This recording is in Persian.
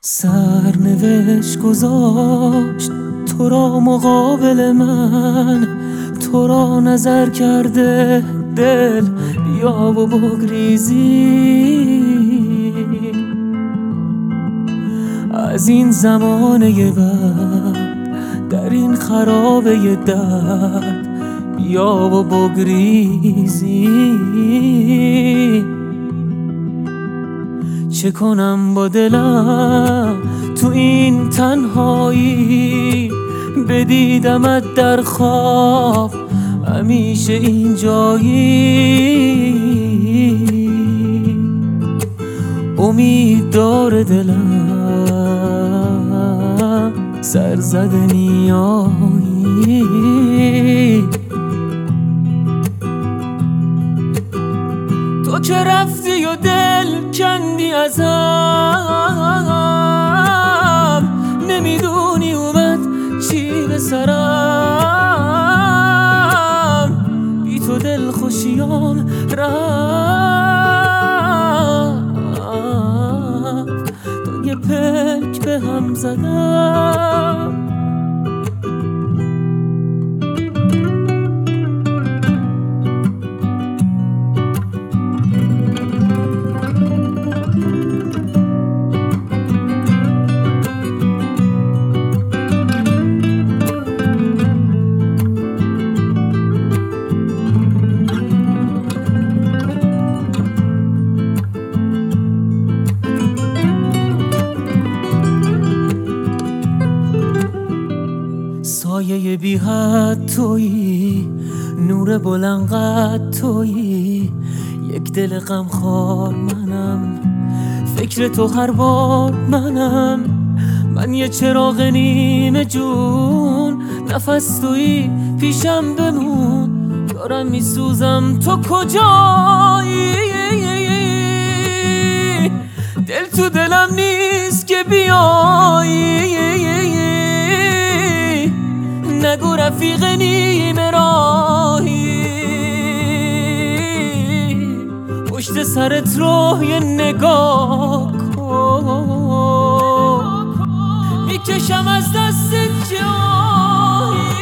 سرنوشت گذاشت تو را مقابل من، تو را نظر کرده دل بیا و بگریزی از این زمانه بد، در این خرابه درد بیا و بگریزی. چه کنم با دلم تو این تنهایی، بدیدمت در خواب همیشه اینجایی. امید داره دلم سرزده نیایی. تو که رفتی و دل کندی ازم، نمیدونی اومد چی به سرم، بی تو دل خوشیام رفت، تا یه پلک به هم زدم. سایه بی حد تویی، نور بلند قد تویی، یک دل غمخوار منم، فکر تو هر بار منم. من یه چراغ نیمه جون، نفس تویی پیشم بمون، دارم میسوزم تو کجایی. دل تو دلم نیست که بیایی، نگو رفیق نیمه راهی، پشت سرت رو یه نگاه کن، میکشم از دست جایی.